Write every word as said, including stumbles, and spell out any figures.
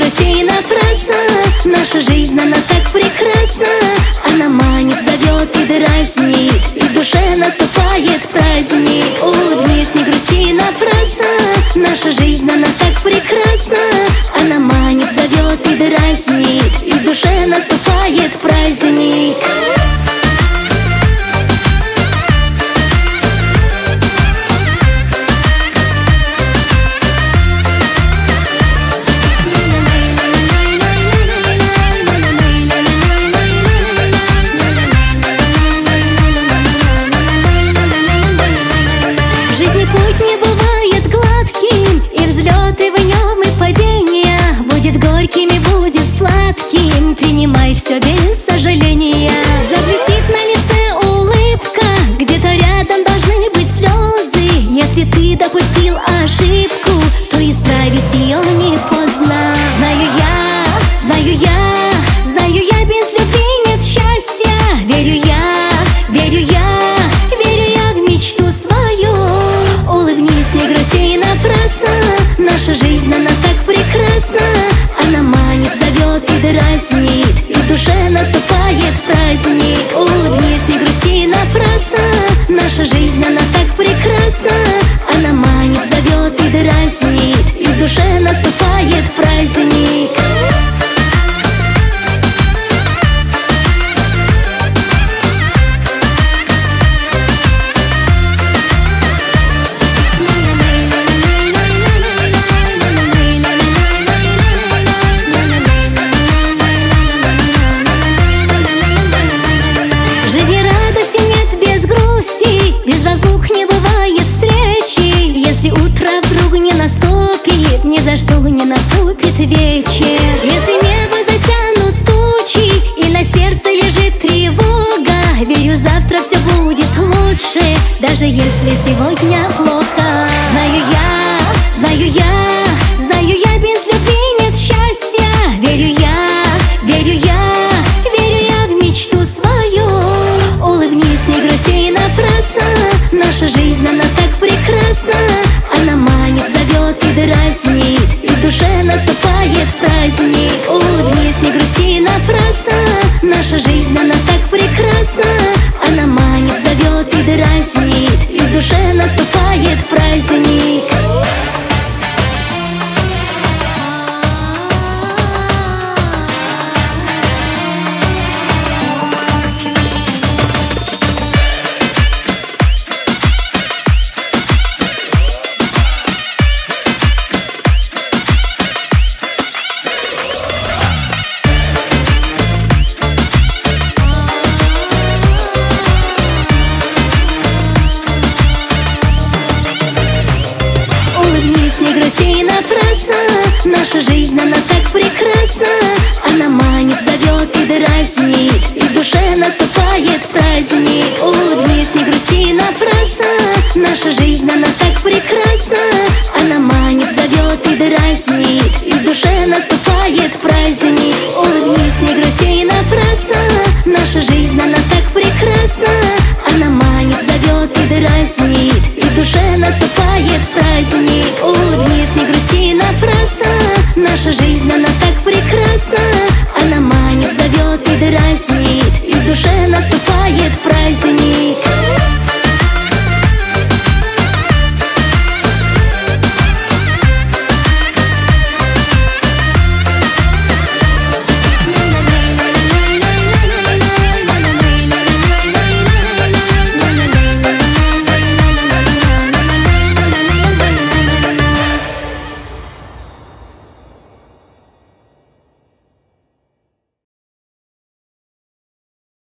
грусти и напрасно. Наша жизнь, она так прекрасна. Она манит, зовет и дразнит, и в душе наступает праздник. Улыбнись, не грусти напрасно. Наша жизнь, она так прекрасна. Она манит, зовет и дразнит, и в душе наступает праздник. Путь не бывает гладким, и взлеты в нем, и падения. Будет горьким и будет сладким, принимай все без сожаления. Заблестит на лице улыбка, где-то рядом должны быть слезы. Если ты допустил ошибку, то исправить ее не поздно. Знаю я, знаю я, знаю я, без любви нет счастья. Верю я, верю я, верю я в мечту свою. Улыбнись, не грусти напрасно. Наша жизнь, она так прекрасна. Она манит, зовет и дразнит, и в душе наступает праздник. Улыбнись, не грусти напрасно. Наша жизнь, она так прекрасна. Она манит, зовет и дразнит, и в душе наступает праздник. Без разлук не бывает встречи. Если утро вдруг не наступит, ни за что не наступит вечер. Если небо затянут тучи и на сердце лежит тревога, верю, завтра все будет лучше, даже если сегодня плохо. Знаю я, знаю я, знаю я, без любви нет счастья. Верю я, верю я, верю я в мечту свою. Улыбнись, не грусти напрасно. Наша жизнь, она так прекрасна. Она манит, зовет и дразнит, и в душе наступает праздник. Улыбнись, не грусти напрасно. Наша жизнь, она так прекрасна. Она манит, зовет и дразнит, и в душе наступает праздник. Не грусти напрасно. Наша жизнь, она так прекрасна. Она манит, зовет и дразнит, и в душе наступает праздник. Улыбнись, не грусти напрасно. Наша жизнь, она так прекрасна. Она манит, зовет и дразнит, и в душе наступает праздник. Улыбнись, не грусти напрасно. Наша жизнь, она так прекрасна. Она манит, зовет и дразнит, и в душе наступает праздник. Улыбнись, не грусти напрасно. Наша жизнь, она так прекрасна. Она манит, зовет и дразнит, и в душе наступает праздник.